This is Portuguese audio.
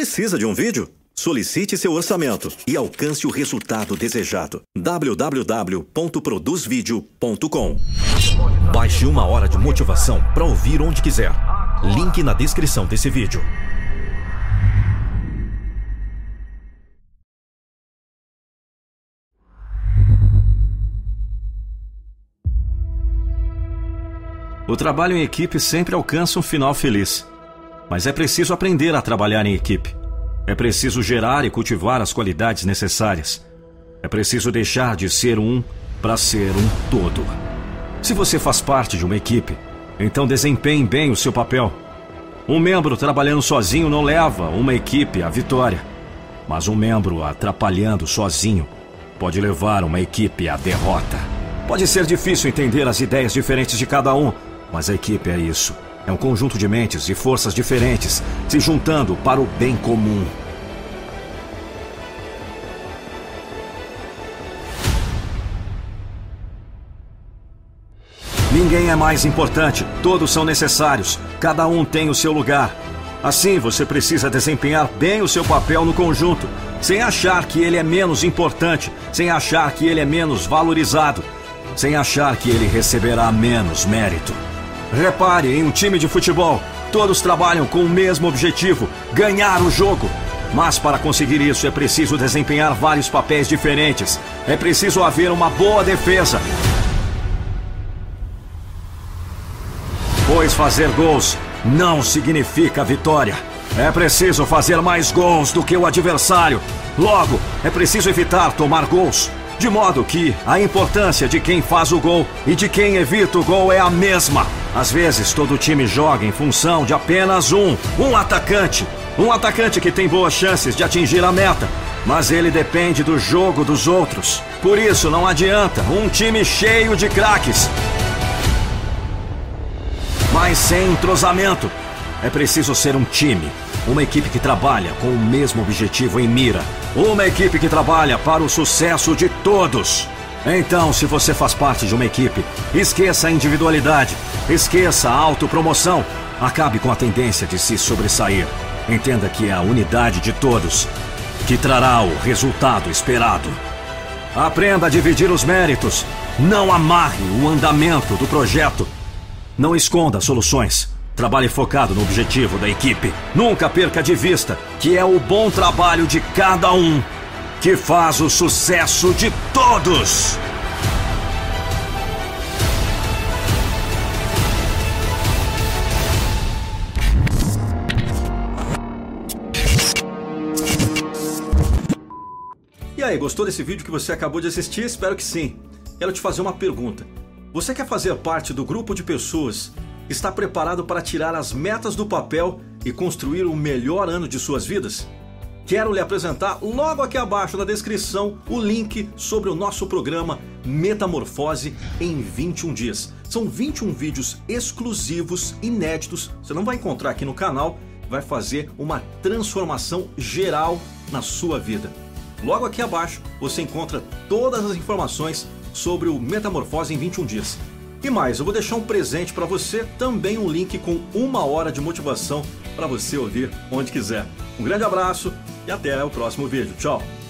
Precisa de um vídeo? Solicite seu orçamento e alcance o resultado desejado. www.produzvideo.com. Baixe 1 hora de motivação para ouvir onde quiser. Link na descrição desse vídeo. O trabalho em equipe sempre alcança um final feliz. Mas é preciso aprender a trabalhar em equipe. É preciso gerar e cultivar as qualidades necessárias. É preciso deixar de ser um para ser um todo. Se você faz parte de uma equipe, então desempenhe bem o seu papel. Um membro trabalhando sozinho não leva uma equipe à vitória. Mas um membro atrapalhando sozinho pode levar uma equipe à derrota. Pode ser difícil entender as ideias diferentes de cada um, mas a equipe é isso. É um conjunto de mentes e forças diferentes se juntando para o bem comum. Ninguém é mais importante, todos são necessários, cada um tem o seu lugar. Assim, você precisa desempenhar bem o seu papel no conjunto, sem achar que ele é menos importante, sem achar que ele é menos valorizado, sem achar que ele receberá menos mérito. Repare, em um time de futebol, todos trabalham com o mesmo objetivo, ganhar o jogo. Mas para conseguir isso é preciso desempenhar vários papéis diferentes. É preciso haver uma boa defesa. Pois fazer gols não significa vitória. É preciso fazer mais gols do que o adversário. Logo, é preciso evitar tomar gols. De modo que a importância de quem faz o gol e de quem evita o gol é a mesma. Às vezes todo time joga em função de apenas um atacante. Um atacante que tem boas chances de atingir a meta, mas ele depende do jogo dos outros. Por isso não adianta um time cheio de craques, mas sem entrosamento. É preciso ser um time, uma equipe que trabalha com o mesmo objetivo em mira. Uma equipe que trabalha para o sucesso de todos. Então, se você faz parte de uma equipe, esqueça a individualidade, esqueça a autopromoção, acabe com a tendência de se sobressair. Entenda que é a unidade de todos que trará o resultado esperado. Aprenda a dividir os méritos, não amarre o andamento do projeto. Não esconda soluções. Trabalhe focado no objetivo da equipe. Nunca perca de vista que é o bom trabalho de cada um que faz o sucesso de todos. E aí, gostou desse vídeo que você acabou de assistir? Espero que sim. Quero te fazer uma pergunta. Você quer fazer parte do grupo de pessoas que está preparado para tirar as metas do papel e construir o melhor ano de suas vidas? Quero lhe apresentar logo aqui abaixo na descrição o link sobre o nosso programa Metamorfose em 21 dias. São 21 vídeos exclusivos, inéditos, você não vai encontrar aqui no canal, vai fazer uma transformação geral na sua vida. Logo aqui abaixo você encontra todas as informações sobre o Metamorfose em 21 dias. E mais, eu vou deixar um presente para você, também um link com 1 hora de motivação para você ouvir onde quiser. Um grande abraço e até o próximo vídeo. Tchau!